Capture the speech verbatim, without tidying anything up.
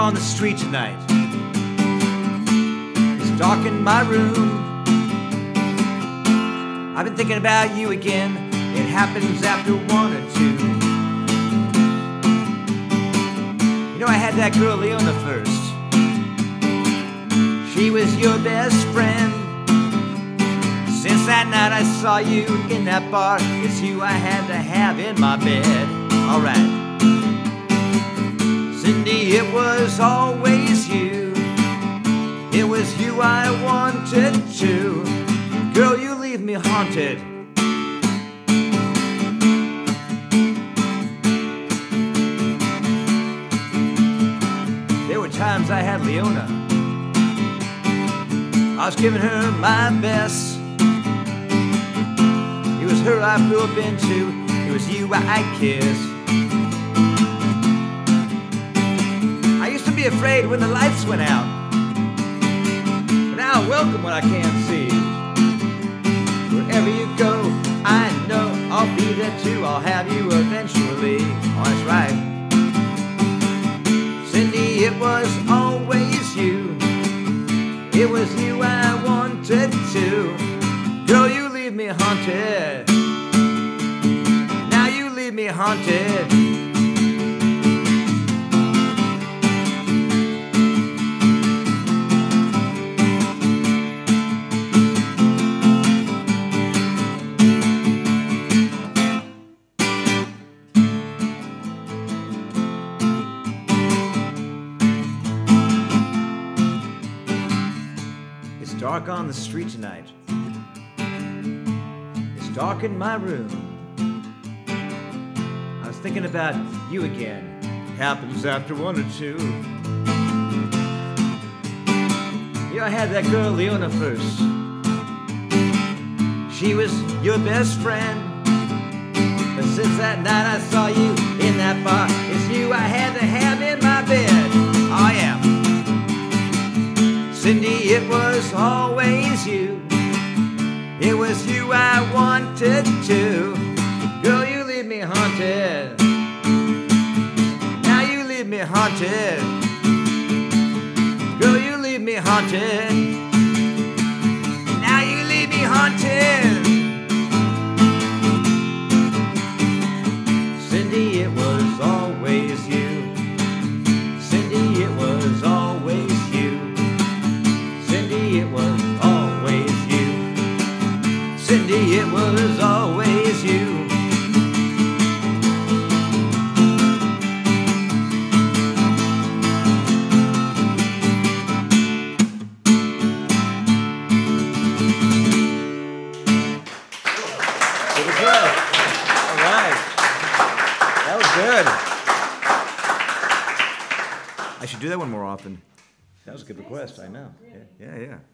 on the street tonight. It's dark in my room. I've been thinking about you again. It happens after one or two. You know, I had that girl Leona first. She was your best friend. Since that night I saw you in that bar, it's you I had to have in my bed. Alright. Cindy, it was always you. It was you I wanted to. Girl, you leave me haunted. There were times I had Leona. I was giving her my best. It was her I flew up into. It was you I kissed. I used to be afraid when the lights went out, but now I welcome what I can't see. Wherever you go, I know I'll be there too. I'll have you eventually. Oh, that's right. Cindy, it was always you. It was you I wanted to. Girl, you leave me haunted. Now you leave me haunted. It's dark on the street tonight. It's dark in my room. I was thinking about you again. It happens after one or two. You know, I had that girl Leona first. She was your best friend. But since that night I saw you in that bar, it's you I had to have in my bed. Oh yeah. Cindy, it was always you. It was you I wanted to. Girl, you leave me haunted. Now you leave me haunted. Girl, you leave me haunted. Now you leave me haunted. Cindy, it was always you. Cindy, it was always you. Cindy, it was always you. Cindy, it was always you. Pretty good. All right. That was good. I should do that one more often. That was a good request, I know. Yeah, yeah, yeah.